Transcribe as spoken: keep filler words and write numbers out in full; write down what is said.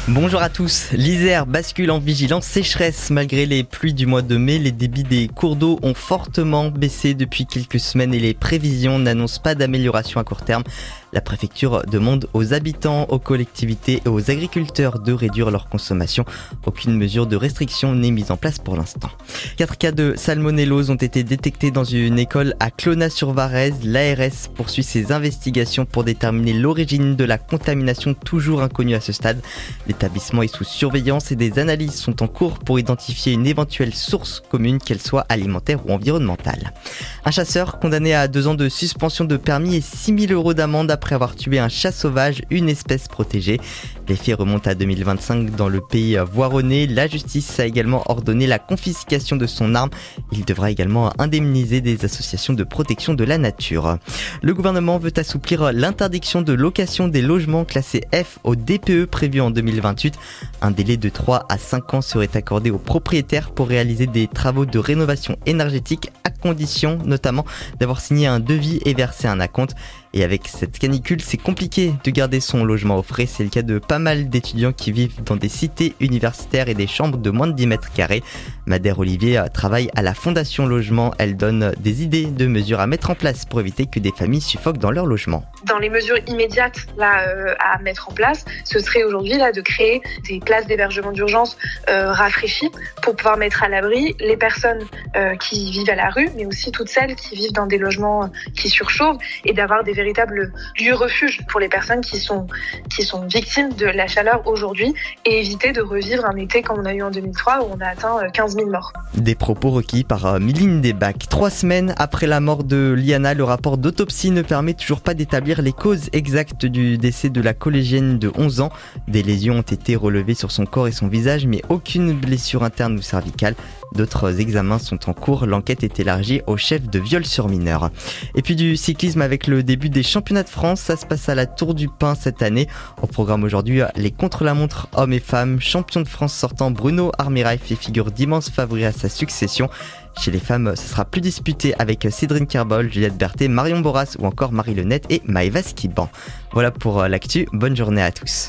Bonjour à tous. L'Isère bascule en vigilance sécheresse. Malgré les pluies du mois de mai, les débits des cours d'eau ont fortement baissé depuis quelques semaines et les prévisions n'annoncent pas d'amélioration à court terme. La préfecture demande aux habitants, aux collectivités et aux agriculteurs de réduire leur consommation. Aucune mesure de restriction n'est mise en place pour l'instant. Quatre cas de salmonellose ont été détectés dans une école à Clonaz-sur-Varèse. L'A R S poursuit ses investigations pour déterminer l'origine de la contamination toujours inconnue à ce stade. L'établissement est sous surveillance et des analyses sont en cours pour identifier une éventuelle source commune, qu'elle soit alimentaire ou environnementale. Un chasseur condamné à deux ans de suspension de permis et six mille euros d'amende après avoir tué un chat sauvage, une espèce protégée. Les faits remontent à deux mille vingt-cinq dans le pays voironnais. La justice a également ordonné la confiscation de son arme. Il devra également indemniser des associations de protection de la nature. Le gouvernement veut assouplir l'interdiction de location des logements classés F au D P E prévu en deux mille vingt-huit. Un délai de trois à cinq ans serait accordé aux propriétaires pour réaliser des travaux de rénovation énergétique à condition notamment d'avoir signé un devis et versé un acompte. Et avec cette canicule, c'est compliqué de garder son logement au frais. C'est le cas de pas mal d'étudiants qui vivent dans des cités universitaires et des chambres de moins de dix mètres carrés. Madère Olivier travaille à la Fondation Logement. Elle donne des idées de mesures à mettre en place pour éviter que des familles suffoquent dans leur logement. Dans les mesures immédiates là, euh, à mettre en place, ce serait aujourd'hui là, de créer des places d'hébergement d'urgence euh, rafraîchies pour pouvoir mettre à l'abri les personnes euh, qui vivent à la rue, mais aussi toutes celles qui vivent dans des logements qui surchauffent et d'avoir des véritables lieux refuge pour les personnes qui sont, qui sont victimes de la chaleur aujourd'hui et éviter de revivre un été comme on a eu en deux mille trois où on a atteint quinze mille morts. Des propos recueillis par Miline Desbacs. Trois semaines après la mort de Liana, le rapport d'autopsie ne permet toujours pas d'établir les causes exactes du décès de la collégienne de onze ans. Des lésions ont été relevées sur son corps et son visage, mais aucune blessure interne ou cervicale. D'autres examens sont en cours. L'enquête est élargie au chef de viol sur mineur. Et puis du cyclisme avec le début des championnats de France. Ça se passe à la Tour du Pin cette année. Au programme aujourd'hui, les contre-la-montre hommes et femmes. Champion de France sortant, Bruno Armirail fait figure d'immense favori à sa succession. Chez les femmes, ce sera plus disputé avec Cédrine Kerbol, Juliette Berthet, Marion Boras ou encore Marie Lenette et Maëva Skiban. Voilà pour l'actu. Bonne journée à tous.